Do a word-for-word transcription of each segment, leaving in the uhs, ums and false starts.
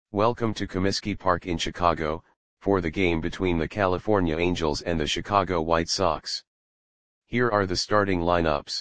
Welcome to Comiskey Park in Chicago, for the game between the California Angels and the Chicago White Sox. Here are the starting lineups.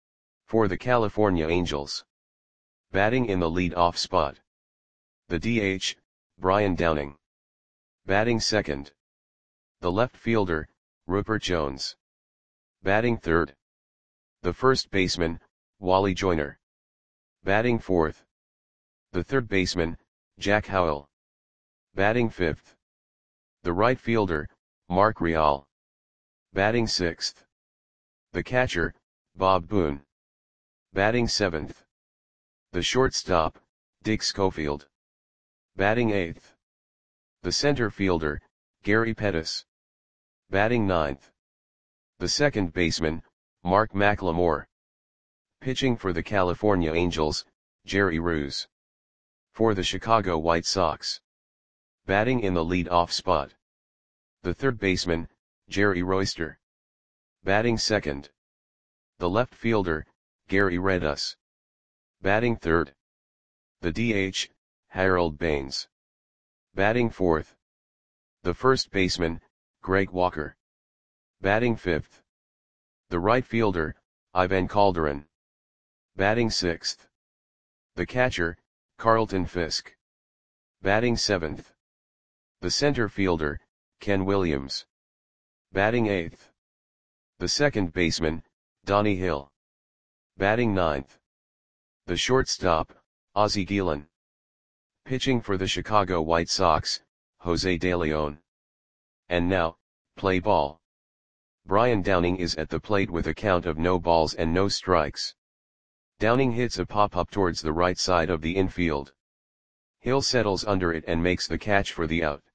For the California Angels. Batting in the lead-off spot. The D H, Brian Downing. Batting second. The left fielder, Rupert Jones. Batting third. The first baseman, Wally Joyner. Batting fourth. The third baseman, Jack Howell. Batting fifth. The right fielder, Mark Real. Batting sixth. The catcher, Bob Boone. Batting seventh. The shortstop, Dick Schofield. Batting eighth. The center fielder, Gary Pettis. Batting ninth. The second baseman, Mark McLemore. Pitching for the California Angels, Jerry Roos. For the Chicago White Sox. Batting in the lead-off spot. The third baseman, Jerry Royster. Batting second. The left fielder, Gary Redus. Batting third. The D H, Harold Baines. Batting fourth. The first baseman, Greg Walker. Batting fifth. The right fielder, Ivan Calderon. Batting sixth. The catcher, Carlton Fisk. Batting seventh. The center fielder, Ken Williams. Batting eighth. The second baseman, Donnie Hill. Batting ninth. The shortstop, Ozzie Guillen. Pitching for the Chicago White Sox, Jose De Leon. And now, play ball. Brian Downing is at the plate with a count of no balls and no strikes. Downing hits a pop-up towards the right side of the infield. Hill settles under it and makes the catch for the out.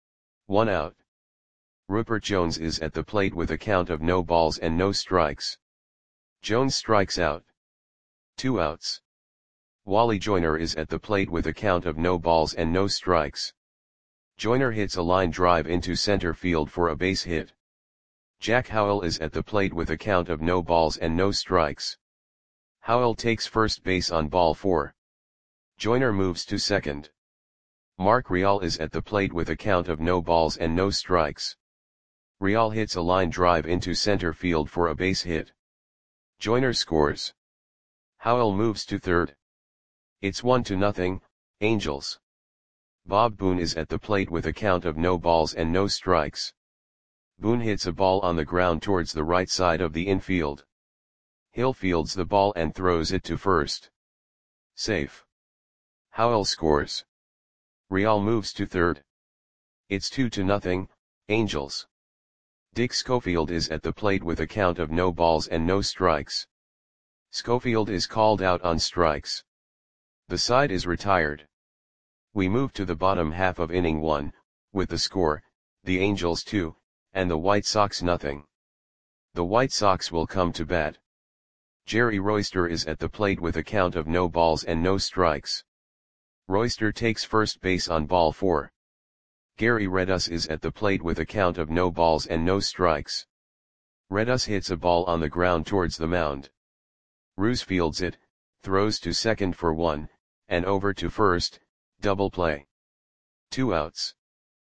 One out. Rupert Jones is at the plate with a count of no balls and no strikes. Jones strikes out. Two outs. Wally Joyner is at the plate with a count of no balls and no strikes. Joyner hits a line drive into center field for a base hit. Jack Howell is at the plate with a count of no balls and no strikes. Howell takes first base on ball four. Joyner moves to second. Mark Real is at the plate with a count of no balls and no strikes. Real hits a line drive into center field for a base hit. Joyner scores. Howell moves to third. It's one to nothing, Angels. Bob Boone is at the plate with a count of no balls and no strikes. Boone hits a ball on the ground towards the right side of the infield. Hill fields the ball and throws it to first. Safe. Howell scores. Real moves to third. It's two to nothing, Angels. Dick Schofield is at the plate with a count of no balls and no strikes. Schofield is called out on strikes. The side is retired. We move to the bottom half of inning one, with the score, the Angels two, and the White Sox nothing. The White Sox will come to bat. Jerry Royster is at the plate with a count of no balls and no strikes. Royster takes first base on ball four. Gary Redus is at the plate with a count of no balls and no strikes. Redus hits a ball on the ground towards the mound. Roos fields it, throws to second for one, and over to first, double play. Two outs.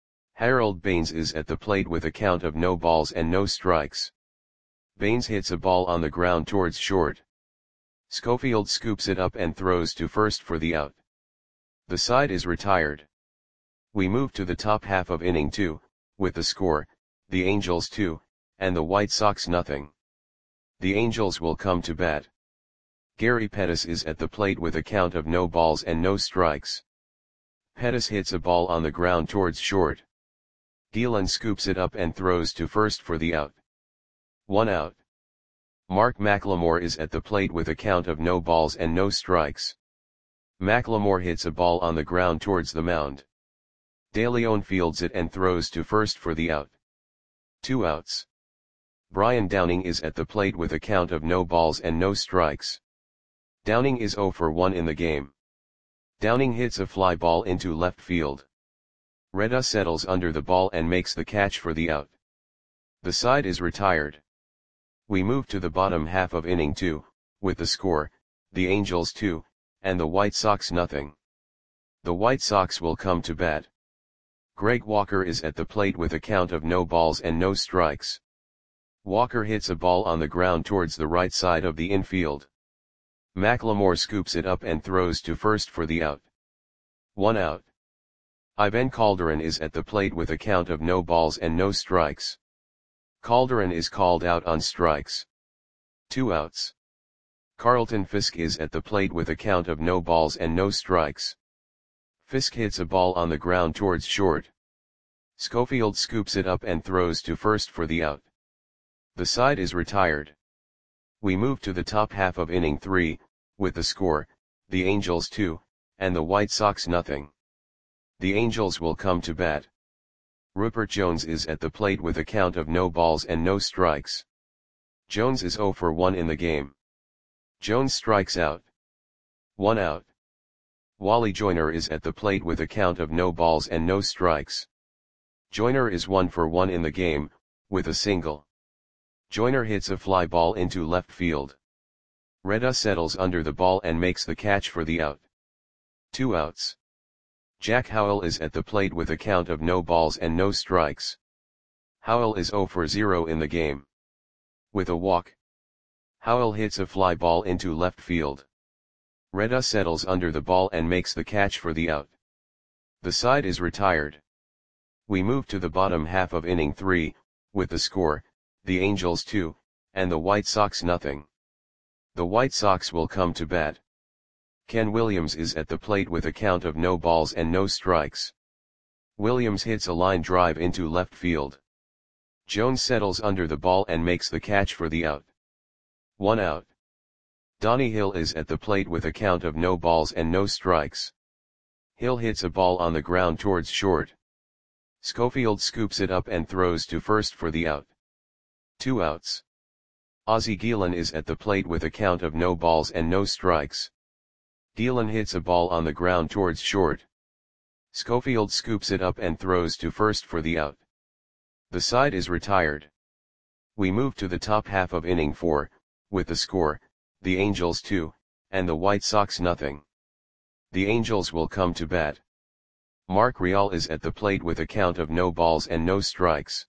Harold Baines is at the plate with a count of no balls and no strikes. Baines hits a ball on the ground towards short. Schofield scoops it up and throws to first for the out. The side is retired. We move to the top half of inning two, with the score, the Angels two, and the White Sox nothing. The Angels will come to bat. Gary Pettis is at the plate with a count of no balls and no strikes. Pettis hits a ball on the ground towards short. Guillen scoops it up and throws to first for the out. One out. Mark McLemore is at the plate with a count of no balls and no strikes. McLemore hits a ball on the ground towards the mound. De Leon fields it and throws to first for the out. Two outs. Brian Downing is at the plate with a count of no balls and no strikes. Downing is zero for one in the game. Downing hits a fly ball into left field. Redus settles under the ball and makes the catch for the out. The side is retired. We move to the bottom half of inning two, with the score, the Angels two, and the White Sox nothing. The White Sox will come to bat. Greg Walker is at the plate with a count of no balls and no strikes. Walker hits a ball on the ground towards the right side of the infield. McLemore scoops it up and throws to first for the out. One out. Ivan Calderon is at the plate with a count of no balls and no strikes. Calderon is called out on strikes. Two outs. Carlton Fisk is at the plate with a count of no balls and no strikes. Fisk hits a ball on the ground towards short. Schofield scoops it up and throws to first for the out. The side is retired. We move to the top half of inning three, with the score, the Angels two, and the White Sox nothing. The Angels will come to bat. Rupert Jones is at the plate with a count of no balls and no strikes. Jones is oh for one in the game. Jones strikes out. One out. Wally Joyner is at the plate with a count of no balls and no strikes. Joyner is one for one in the game, with a single. Joyner hits a fly ball into left field. Reda settles under the ball and makes the catch for the out. Two outs. Jack Howell is at the plate with a count of no balls and no strikes. Howell is oh for zero in the game. With a walk. Howell hits a fly ball into left field. Reda settles under the ball and makes the catch for the out. The side is retired. We move to the bottom half of inning three, with the score, the Angels two, and the White Sox nothing. The White Sox will come to bat. Ken Williams is at the plate with a count of no balls and no strikes. Williams hits a line drive into left field. Jones settles under the ball and makes the catch for the out. One out. Donnie Hill is at the plate with a count of no balls and no strikes. Hill hits a ball on the ground towards short. Schofield scoops it up and throws to first for the out. Two outs. Ozzie Guillen is at the plate with a count of no balls and no strikes. Guillen hits a ball on the ground towards short. Schofield scoops it up and throws to first for the out. The side is retired. We move to the top half of inning four, with the score, the Angels two, and the White Sox nothing. The Angels will come to bat. Mark Real is at the plate with a count of no balls and no strikes.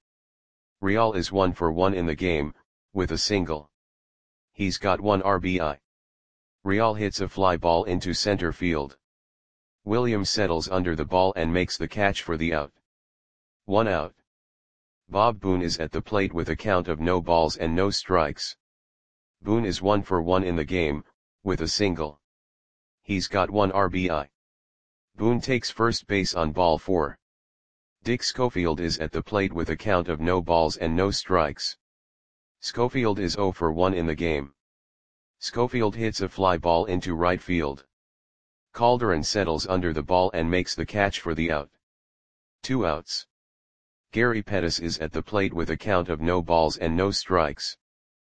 Real is one for one in the game, with a single. He's got one R B I. Real hits a fly ball into center field. Williams settles under the ball and makes the catch for the out. One out. Bob Boone is at the plate with a count of no balls and no strikes. Boone is one for one in the game, with a single. He's got one R B I. Boone takes first base on ball four. Dick Schofield is at the plate with a count of no balls and no strikes. Schofield is oh for one in the game. Schofield hits a fly ball into right field. Calderon settles under the ball and makes the catch for the out. Two outs. Gary Pettis is at the plate with a count of no balls and no strikes.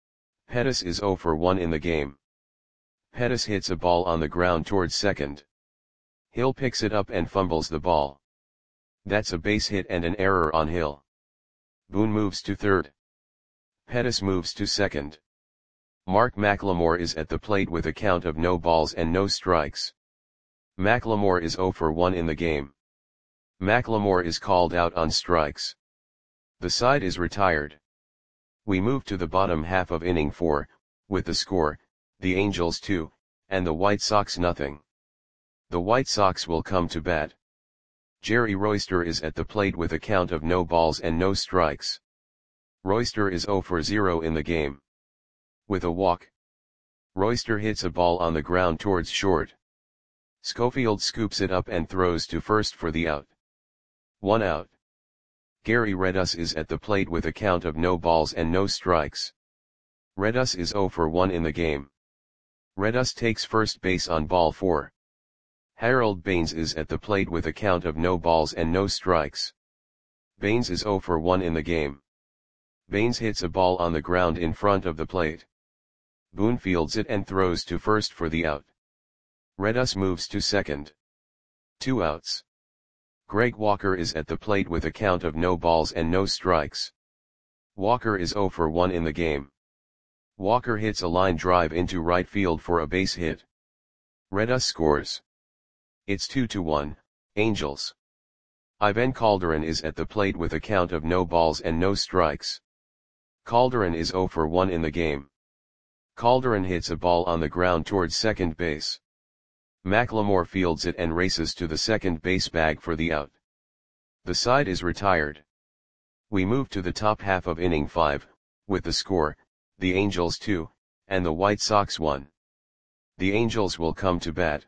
Pettis is oh for one in the game. Pettis hits a ball on the ground towards second. Hill picks it up and fumbles the ball. That's a base hit and an error on Hill. Boone moves to third. Pettis moves to second. Mark McLemore is at the plate with a count of no balls and no strikes. McLemore is oh for one in the game. McLemore is called out on strikes. The side is retired. We move to the bottom half of inning four, with the score, the Angels two, and the White Sox nothing. The White Sox will come to bat. Jerry Royster is at the plate with a count of no balls and no strikes. Royster is oh for zero in the game. With a walk. Royster hits a ball on the ground towards short. Schofield scoops it up and throws to first for the out. One out. Gary Redus is at the plate with a count of no balls and no strikes. Redus is oh for one in the game. Redus takes first base on ball four. Harold Baines is at the plate with a count of no balls and no strikes. Baines is oh for one in the game. Baines hits a ball on the ground in front of the plate. Boone fields it and throws to first for the out. Redus moves to second. Two outs. Greg Walker is at the plate with a count of no balls and no strikes. Walker is oh for one in the game. Walker hits a line drive into right field for a base hit. Redus scores. It's two to one, Angels. Ivan Calderon is at the plate with a count of no balls and no strikes. Calderon is zero for one in the game. Calderon hits a ball on the ground towards second base. McLemore fields it and races to the second base bag for the out. The side is retired. We move to the top half of inning five, with the score, the Angels two, and the White Sox one. The Angels will come to bat.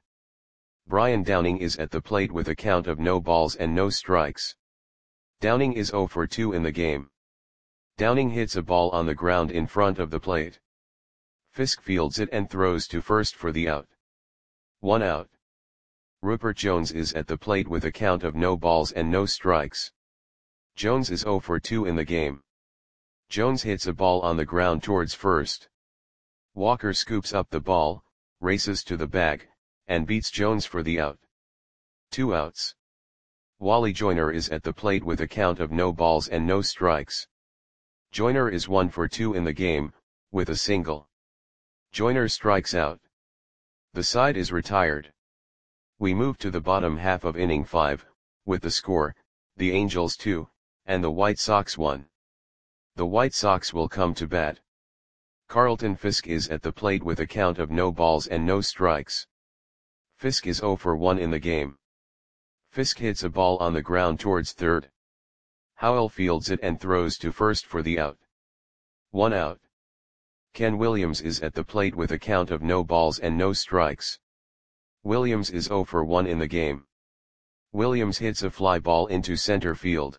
Brian Downing is at the plate with a count of no balls and no strikes. Downing is zero for two in the game. Downing hits a ball on the ground in front of the plate. Fisk fields it and throws to first for the out. One out. Rupert Jones is at the plate with a count of no balls and no strikes. Jones is zero for two in the game. Jones hits a ball on the ground towards first. Walker scoops up the ball, races to the bag, and beats Jones for the out. Two outs. Wally Joyner is at the plate with a count of no balls and no strikes. Joyner is one for two in the game, with a single. Joyner strikes out. The side is retired. We move to the bottom half of inning five, with the score, the Angels two, and the White Sox one. The White Sox will come to bat. Carlton Fisk is at the plate with a count of no balls and no strikes. Fisk is zero for one in the game. Fisk hits a ball on the ground towards third. Howell fields it and throws to first for the out. One out. Ken Williams is at the plate with a count of no balls and no strikes. Williams is zero for one in the game. Williams hits a fly ball into center field.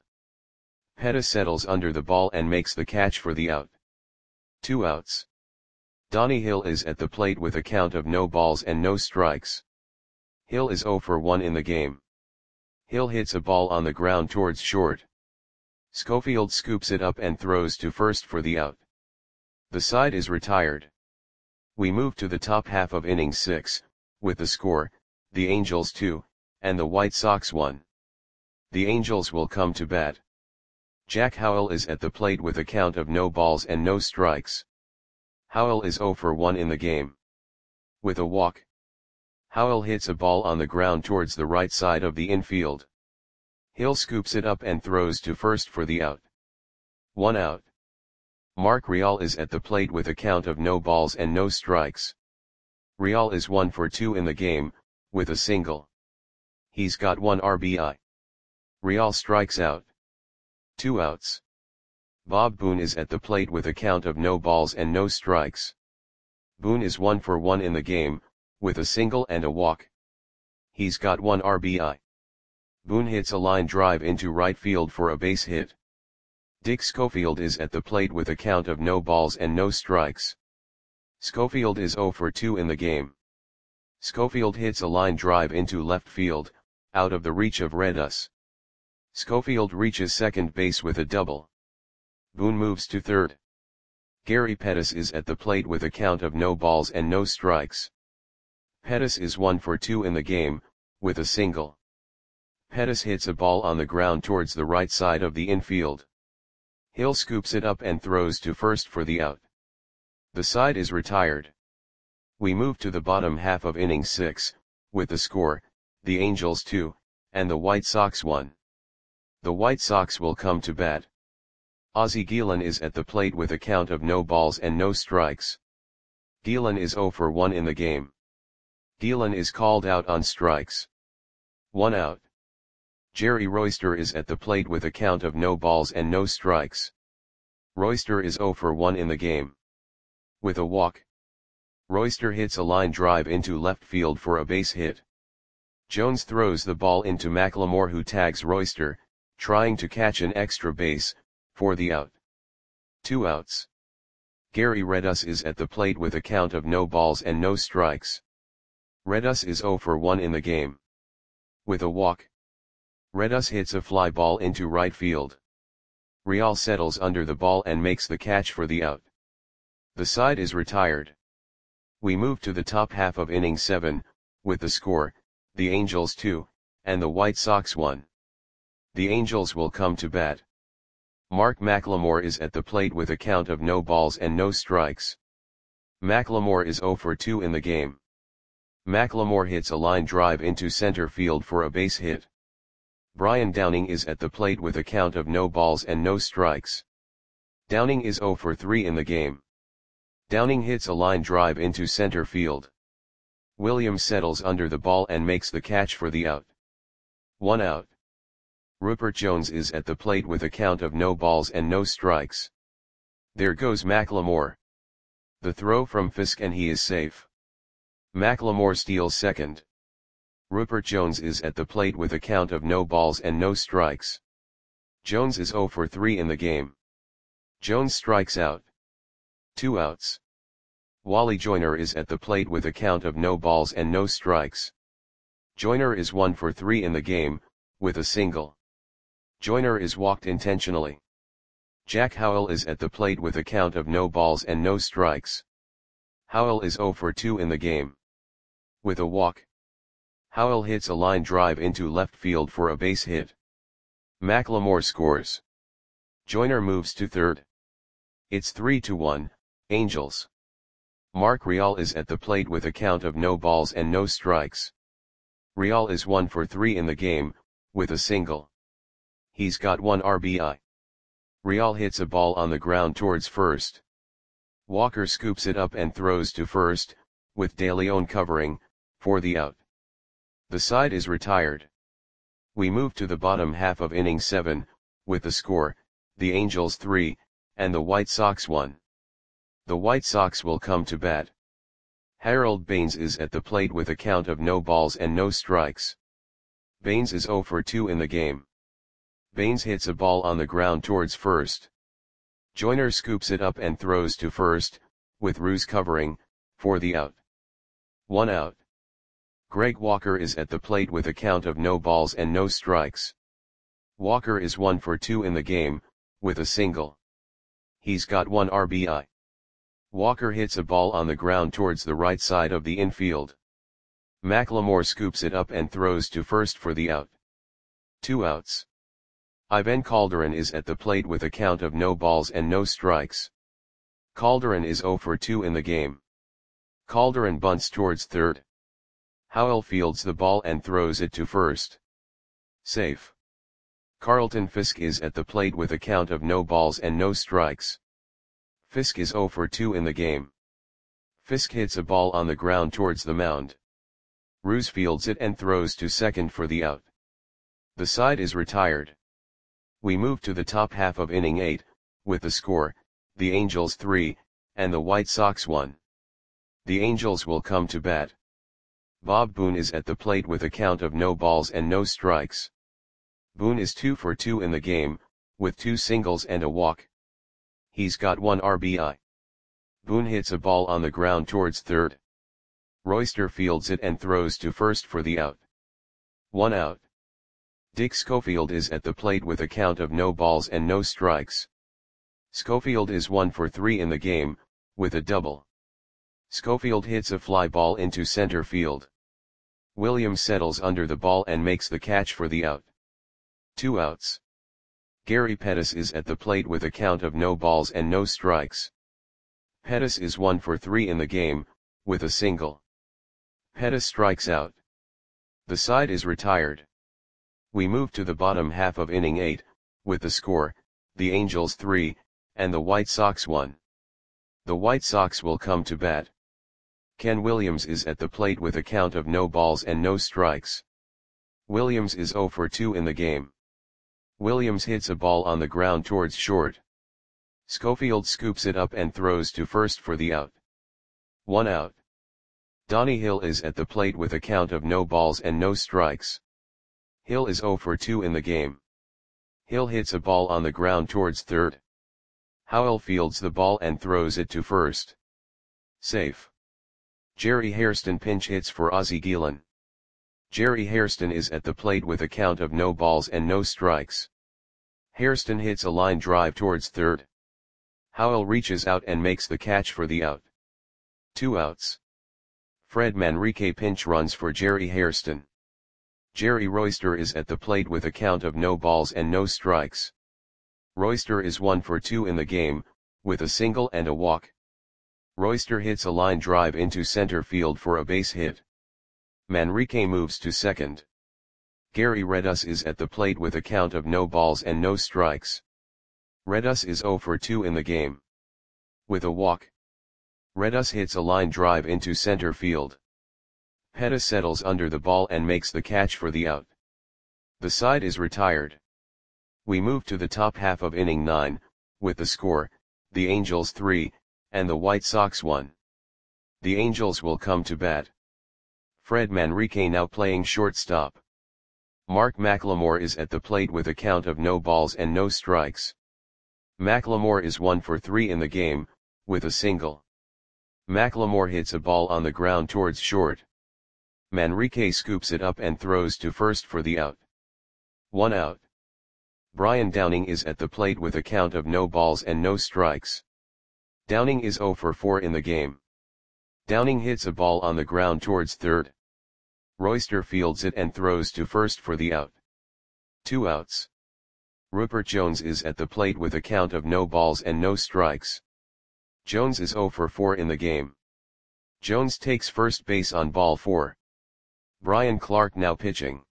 Pettis settles under the ball and makes the catch for the out. Two outs. Donnie Hill is at the plate with a count of no balls and no strikes. Hill is zero for one in the game. Hill hits a ball on the ground towards short. Schofield scoops it up and throws to first for the out. The side is retired. We move to the top half of inning six, with the score, the Angels two, and the White Sox one. The Angels will come to bat. Jack Howell is at the plate with a count of no balls and no strikes. Howell is zero for one in the game. With a walk. Howell hits a ball on the ground towards the right side of the infield. Hill scoops it up and throws to first for the out. One out. Mark Real is at the plate with a count of no balls and no strikes. Real is one for two in the game, with a single. He's got one R B I. Real strikes out. Two outs. Bob Boone is at the plate with a count of no balls and no strikes. Boone is one for one in the game, with a single and a walk. He's got one R B I. Boone hits a line drive into right field for a base hit. Dick Schofield is at the plate with a count of no balls and no strikes. Schofield is zero for two in the game. Schofield hits a line drive into left field, out of the reach of Redus. Schofield reaches second base with a double. Boone moves to third. Gary Pettis is at the plate with a count of no balls and no strikes. Pettis is one for two in the game, with a single. Pettis hits a ball on the ground towards the right side of the infield. Hill scoops it up and throws to first for the out. The side is retired. We move to the bottom half of inning six, with the score, the Angels two, and the White Sox one. The White Sox will come to bat. Ozzie Guillen is at the plate with a count of no balls and no strikes. Guillen is zero for one in the game. Guillen is called out on strikes. One out. Jerry Royster is at the plate with a count of no balls and no strikes. Royster is zero for one in the game. With a walk. Royster hits a line drive into left field for a base hit. Jones throws the ball into McLemore, who tags Royster, trying to catch an extra base, for the out. Two outs. Gary Redus is at the plate with a count of no balls and no strikes. Redus is zero for one in the game. With a walk. Redus hits a fly ball into right field. Real settles under the ball and makes the catch for the out. The side is retired. We move to the top half of inning seven, with the score, the Angels two, and the White Sox one. The Angels will come to bat. Mark McLemore is at the plate with a count of no balls and no strikes. McLemore is zero for two in the game. McLemore hits a line drive into center field for a base hit. Brian Downing is at the plate with a count of no balls and no strikes. Downing is zero for three in the game. Downing hits a line drive into center field. Williams settles under the ball and makes the catch for the out. One out. Rupert Jones is at the plate with a count of no balls and no strikes. There goes McLemore. The throw from Fisk and he is safe. McLemore steals second. Rupert Jones is at the plate with a count of no balls and no strikes. Jones is zero for three in the game. Jones strikes out. Two outs. Wally Joyner is at the plate with a count of no balls and no strikes. Joyner is one for three in the game, with a single. Joyner is walked intentionally. Jack Howell is at the plate with a count of no balls and no strikes. Howell is zero for two in the game. With a walk. Howell hits a line drive into left field for a base hit. McLemore scores. Joyner moves to third. It's three to one, Angels. Mark Real is at the plate with a count of no balls and no strikes. Real is one for three in the game, with a single. He's got one R B I. Real hits a ball on the ground towards first. Walker scoops it up and throws to first, with De Leon covering, for the out. The side is retired. We move to the bottom half of inning seven, with the score, the Angels three, and the White Sox one. The White Sox will come to bat. Harold Baines is at the plate with a count of no balls and no strikes. Baines is zero for two in the game. Baines hits a ball on the ground towards first. Joyner scoops it up and throws to first, with Ruse covering, for the out. One out. Greg Walker is at the plate with a count of no balls and no strikes. Walker is one for two in the game, with a single. He's got one R B I. Walker hits a ball on the ground towards the right side of the infield. McLemore scoops it up and throws to first for the out. Two outs. Ivan Calderon is at the plate with a count of no balls and no strikes. Calderon is zero for two in the game. Calderon bunts towards third. Howell fields the ball and throws it to first. Safe. Carlton Fisk is at the plate with a count of no balls and no strikes. Fisk is zero for two in the game. Fisk hits a ball on the ground towards the mound. Ruse fields it and throws to second for the out. The side is retired. We move to the top half of inning eight, with the score, the Angels three, and the White Sox one. The Angels will come to bat. Bob Boone is at the plate with a count of no balls and no strikes. Boone is two for two in the game, with two singles and a walk. He's got one R B I. Boone hits a ball on the ground towards third. Royster fields it and throws to first for the out. One out. Dick Schofield is at the plate with a count of no balls and no strikes. Schofield is one for three in the game, with a double. Schofield hits a fly ball into center field. Williams settles under the ball and makes the catch for the out. Two outs. Gary Pettis is at the plate with a count of no balls and no strikes. Pettis is one for three in the game, with a single. Pettis strikes out. The side is retired. We move to the bottom half of inning eight, with the score, the Angels three, and the White Sox one. The White Sox will come to bat. Ken Williams is at the plate with a count of no balls and no strikes. Williams is zero for two in the game. Williams hits a ball on the ground towards short. Schofield scoops it up and throws to first for the out. One out. Donnie Hill is at the plate with a count of no balls and no strikes. Hill is zero for two in the game. Hill hits a ball on the ground towards third. Howell fields the ball and throws it to first. Safe. Jerry Hairston pinch hits for Ozzie Guillen. Jerry Hairston is at the plate with a count of no balls and no strikes. Hairston hits a line drive towards third. Howell reaches out and makes the catch for the out. Two outs. Fred Manrique pinch runs for Jerry Hairston. Jerry Royster is at the plate with a count of no balls and no strikes. Royster is one for two in the game, with a single and a walk. Royster hits a line drive into center field for a base hit. Manrique moves to second. Gary Redus is at the plate with a count of no balls and no strikes. Redus is zero for two in the game. With a walk, Redus hits a line drive into center field. Pettis settles under the ball and makes the catch for the out. The side is retired. We move to the top half of inning nine, with the score, the Angels three, and the White Sox one. The Angels will come to bat. Fred Manrique now playing shortstop. Mark McLemore is at the plate with a count of no balls and no strikes. McLemore is one for three in the game, with a single. McLemore hits a ball on the ground towards short. Manrique scoops it up and throws to first for the out. One out. Brian Downing is at the plate with a count of no balls and no strikes. Downing is zero for four in the game. Downing hits a ball on the ground towards third. Royster fields it and throws to first for the out. Two outs. Rupert Jones is at the plate with a count of no balls and no strikes. Jones is zero for four in the game. Jones takes first base on ball four. Brian Clark now pitching.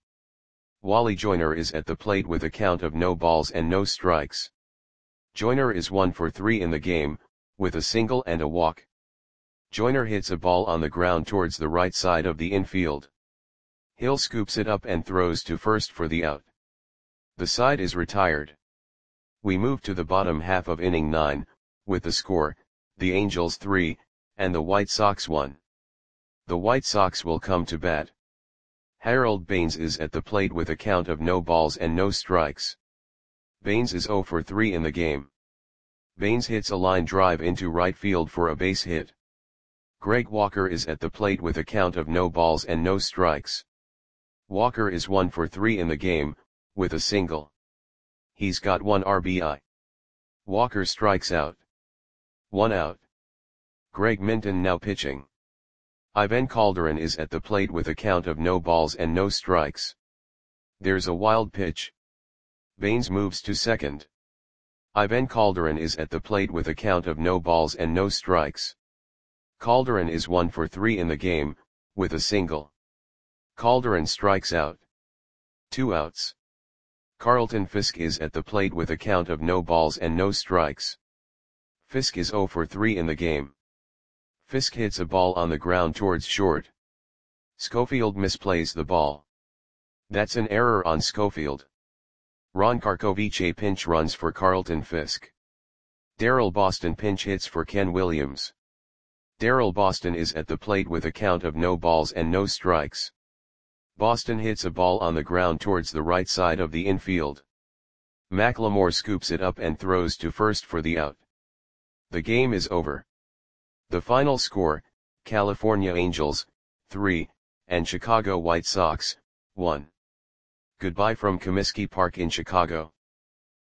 Wally Joyner is at the plate with a count of no balls and no strikes. Joyner is one for three in the game, with a single and a walk. Joyner hits a ball on the ground towards the right side of the infield. Hill scoops it up and throws to first for the out. The side is retired. We move to the bottom half of inning nine, with the score, the Angels three, and the White Sox one. The White Sox will come to bat. Harold Baines is at the plate with a count of no balls and no strikes. Baines is zero for three in the game. Baines hits a line drive into right field for a base hit. Greg Walker is at the plate with a count of no balls and no strikes. Walker is one for three in the game, with a single. He's got one R B I. Walker strikes out. One out. Greg Minton now pitching. Ivan Calderon is at the plate with a count of no balls and no strikes. There's a wild pitch. Baines moves to second. Ivan Calderon is at the plate with a count of no balls and no strikes. Calderon is one for three in the game, with a single. Calderon strikes out. Two outs. Carlton Fisk is at the plate with a count of no balls and no strikes. Fisk is zero for three in the game. Fisk hits a ball on the ground towards short. Schofield misplays the ball. That's an error on Schofield. Ron Karkovice pinch runs for Carlton Fisk. Darryl Boston pinch hits for Ken Williams. Darryl Boston is at the plate with a count of no balls and no strikes. Boston hits a ball on the ground towards the right side of the infield. McLemore scoops it up and throws to first for the out. The game is over. The final score, California Angels, three, and Chicago White Sox, one. Goodbye from Comiskey Park in Chicago.